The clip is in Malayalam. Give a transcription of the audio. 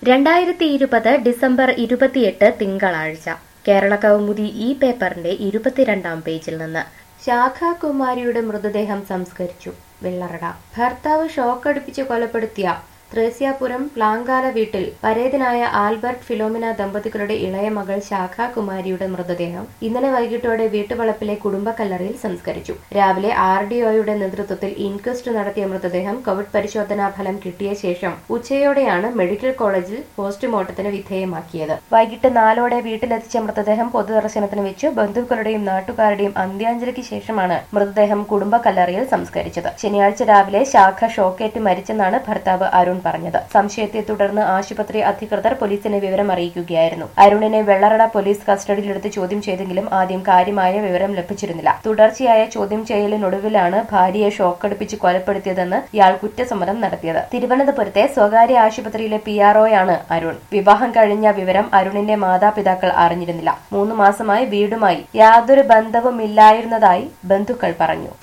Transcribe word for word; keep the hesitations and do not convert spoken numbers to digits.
രണ്ടായിരത്തി ഇരുപത് ഡിസംബർ ഇരുപത്തിയെട്ട് തിങ്കളാഴ്ച കേരള കൗമുദി ഈ പേപ്പറിന്റെ ഇരുപത്തിരണ്ടാം പേജിൽ നിന്ന് ശാഖാകുമാരിയുടെ മൃതദേഹം സംസ്കരിച്ചു. വെള്ളറട ഭർത്താവ് ഷോക്കടിപ്പിച്ച് കൊലപ്പെടുത്തിയ ത്രേസ്യാപുരം പ്ലാങ്കാല വീട്ടിൽ പരേതനായ ആൽബർട്ട് ഫിലോമിന ദമ്പതികളുടെ ഇളയ മകൾ ശാഖാകുമാരിയുടെ മൃതദേഹം ഇന്നലെ വൈകിട്ടോടെ വീട്ടുവളപ്പിലെ കുടുംബക്കല്ലറയിൽ സംസ്കരിച്ചു. രാവിലെ ആർ ഡി ഒയുടെ നേതൃത്വത്തിൽ ഇൻക്വസ്റ്റ് നടത്തിയ മൃതദേഹം കോവിഡ് പരിശോധനാ ഫലം കിട്ടിയ ശേഷം ഉച്ചയോടെയാണ് മെഡിക്കൽ കോളേജിൽ പോസ്റ്റ്മോർട്ടത്തിന് വിധേയമാക്കിയത്. വൈകിട്ട് നാലോടെ വീട്ടിലെത്തിച്ച മൃതദേഹം പൊതുദർശനത്തിന് വെച്ചു. ബന്ധുക്കളുടെയും നാട്ടുകാരുടെയും അന്ത്യാഞ്ജലിക്ക് ശേഷമാണ് മൃതദേഹം കുടുംബക്കല്ലറയിൽ സംസ്കരിച്ചത്. ശനിയാഴ്ച രാവിലെ ശാഖ ഷോക്കേറ്റ് മരിച്ചെന്നാണ് ഭർത്താവ് അരുൺ പറഞ്ഞത്. സംശയത്തെ തുടർന്ന് ആശുപത്രി അധികൃതർ പോലീസിനെ വിവരം അറിയിക്കുകയായിരുന്നു. അരുണിനെ വെള്ളറട പോലീസ് കസ്റ്റഡിയിലെടുത്ത് ചോദ്യം ചെയ്തെങ്കിലും ആദ്യം കാര്യമായ വിവരം ലഭിച്ചിരുന്നില്ല. തുടർച്ചയായ ചോദ്യം ചെയ്യലിനൊടുവിലാണ് ഭാര്യയെ ഷോക്കടിപ്പിച്ച് കൊലപ്പെടുത്തിയതെന്ന് ഇയാൾ കുറ്റസമ്മതം നടത്തിയത്. തിരുവനന്തപുരത്തെ സ്വകാര്യ ആശുപത്രിയിലെ പി ആർ ഒയാണ് അരുൺ. വിവാഹം കഴിഞ്ഞ വിവരം അരുണിന്റെ മാതാപിതാക്കൾ അറിഞ്ഞിരുന്നില്ല. മൂന്ന് മാസമായി വീടുമായി യാതൊരു ബന്ധവുമില്ലായിരുന്നതായി ബന്ധുക്കൾ പറഞ്ഞു.